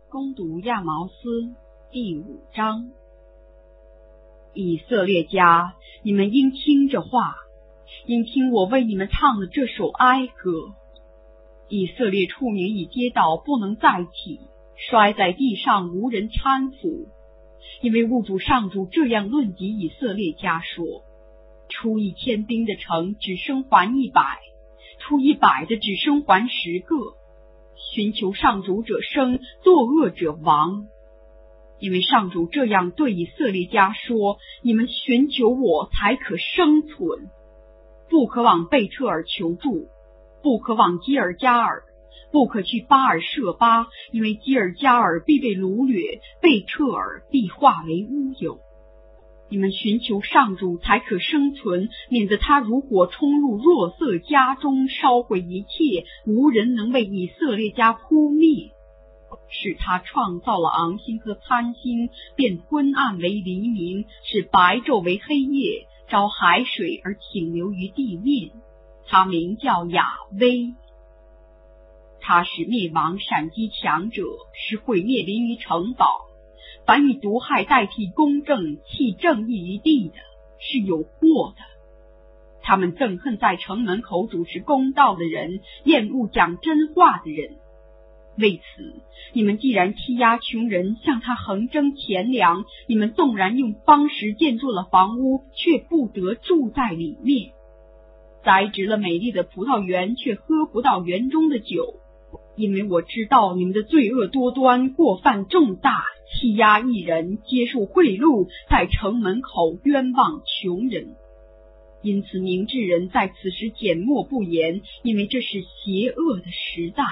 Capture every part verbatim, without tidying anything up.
攻读亚毛斯第五章。以色列家，你们应听这话，应听我为你们唱的这首哀歌。以色列处民已跌倒，不能再起，摔在地上，无人搀扶。因为物主上主这样论及以色列家说：出一千兵的城只生还一百，出一百的只生还十个。寻求上主者生，作恶者亡。因为上主这样对以色列家说：你们寻求我才可生存，不可往贝特尔求助，不可往基尔加尔，不可去巴尔舍巴，因为基尔加尔必被掳掠，贝特尔必化为乌有。你们寻求上主才可生存，免得他如火冲入若瑟家中，烧毁一切，无人能为以色列家扑灭。使他创造了昂星和参星，变昏暗为黎明，使白昼为黑夜，招海水而倾流于地面。他名叫雅威。他使灭亡闪击强者，使毁灭临于城堡。凡以毒害代替公正，弃正义于地的，是有祸的。他们憎恨在城门口主持公道的人，厌恶讲真话的人。为此，你们既然欺压穷人，向他横征钱粮，你们纵然用方石建筑了房屋，却不得住在里面；栽植了美丽的葡萄园，却喝不到园中的酒。因为我知道你们的罪恶多端，过犯重大，欺压义人，接受贿赂，在城门口冤枉穷人。因此明智人在此时缄默不言，因为这是邪恶的时代。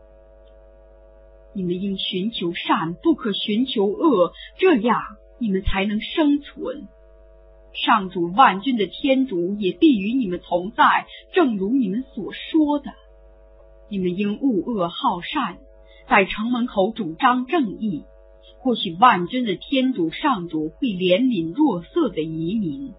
你们应寻求善，不可寻求恶，这样你们才能生存。上主万军的天主也必与你们同在，正如你们所说的。你们应恶恶好善，在城门口主张正义，或许万军的天主上主会怜悯弱色的移民。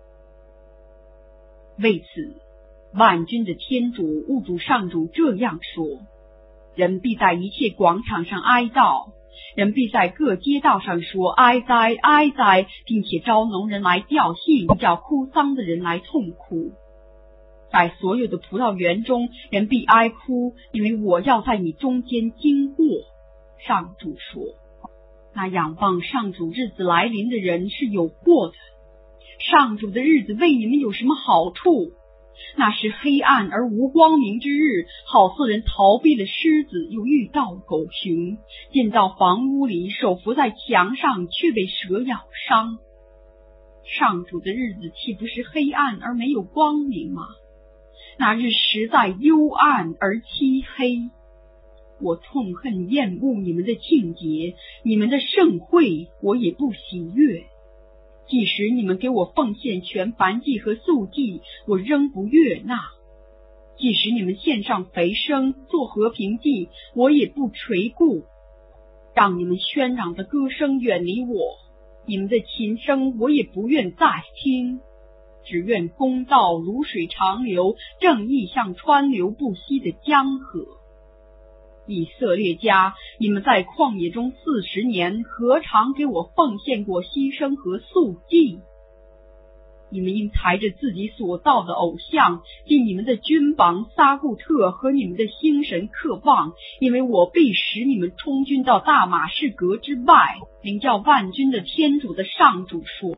为此，万军的天主物主上主这样说：人必在一切广场上哀悼，人必在各街道上说哀哉哀哉，并且招农人来吊信，叫哭丧的人来痛哭。在所有的葡萄园中，人必哀哭，因为我要在你中间经过。上主说：那仰望上主日子来临的人是有祸的。上主的日子为你们有什么好处？那是黑暗而无光明之日，好似人逃避了狮子，又遇到狗熊，进到房屋里，手扶在墙上，却被蛇咬伤。上主的日子岂不是黑暗而没有光明吗？那日实在幽暗而漆黑。我痛恨厌恶你们的庆节，你们的盛会我也不喜悦。即使你们给我奉献全燔祭和素祭，我仍不悦纳；即使你们献上肥牲做和平祭，我也不垂顾。让你们喧嚷的歌声远离我，你们的琴声我也不愿再听。只愿公道如水长流，正义像川流不息的江河。以色列家，你们在旷野中四十年，何尝给我奉献过牺牲和素祭？你们应抬着自己所造的偶像，进你们的君王撒固特和你们的星神渴望，因为我必使你们充军到大马士革之外。名叫万军的天主的上主说。